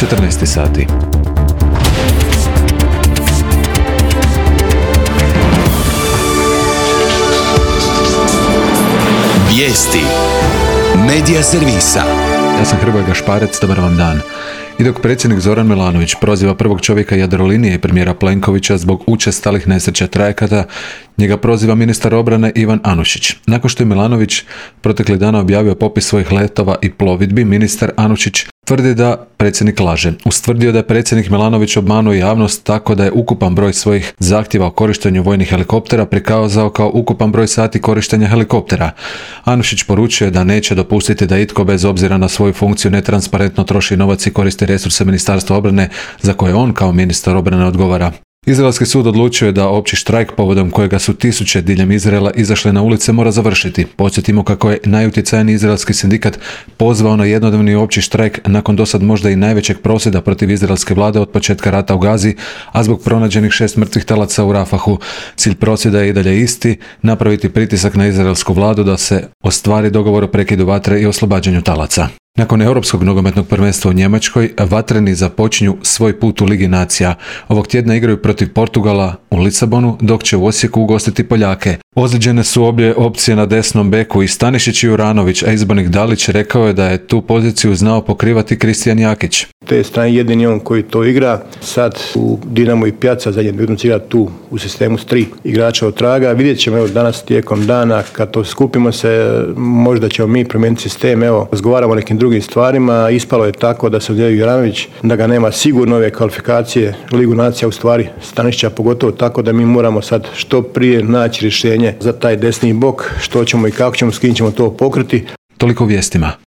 14 sati. Vijesti Medija servisa. Ja sam Hrvoje Gašparec, dobar vam dan. I dok predsjednik Zoran Milanović proziva prvog čovjeka Jadrolinije i premijera Plenkovića zbog učestalih nesreća trajekata, njega proziva ministar obrane Ivan Anušić. Nakon što je Milanović protekli dana objavio popis svojih letova i plovidbi, ministar Anušić tvrdi da predsjednik laže. Ustvrdio da je predsjednik Milanović obmanuo javnost tako da je ukupan broj svojih zahtjeva o korištenju vojnih helikoptera prikazao kao ukupan broj sati korištenja helikoptera. Anušić poručuje da neće dopustiti da itko bez obzira na svoju funkciju netransparentno troši novac i koristi resurse Ministarstva obrane za koje on kao ministar obrane odgovara. Izraelski sud odlučio je da opći štrajk povodom kojega su tisuće diljem Izraela izašle na ulice mora završiti. Podsjetimo kako je najutjecajniji izraelski sindikat pozvao na jednodnevni opći štrajk nakon dosad možda i najvećeg prosvjeda protiv izraelske vlade od početka rata u Gazi, a zbog pronađenih 6 mrtvih talaca u Rafahu. Cilj prosvjeda je i dalje isti, napraviti pritisak na izraelsku vladu da se ostvari dogovor o prekidu vatre i oslobađanju talaca. Nakon Europskog nogometnog prvenstva u Njemačkoj, vatreni započinju svoj put u Ligi nacija. Ovog tjedna igraju protiv Portugala u Lisabonu, dok će u Osijeku ugostiti Poljake. Ozlijeđene su obje opcije na desnom beku i Stanišić i Juranović, a izbornik Dalić rekao je da je tu poziciju znao pokrivati Kristijan Jakić. Te strane jedini on koji to igra. Sad u Dinamo i Pjaca zadnje utakmice igra tu u sistemu s 3 igrača od traga. Vidjet ćemo evo danas tijekom dana kad to skupimo se, možda ćemo mi promijeniti sistem. Evo, razgovaramo o nekim drugim stvarima. Ispalo je tako da se odjavio Juranović, da ga nema sigurno ove kvalifikacije u Ligu nacija, u stvari Stanišića pogotovo, tako da mi moramo sad što prije naći rješenje za taj desni bok, što ćemo i kako ćemo, s kim ćemo to pokriti. Toliko u vijestima.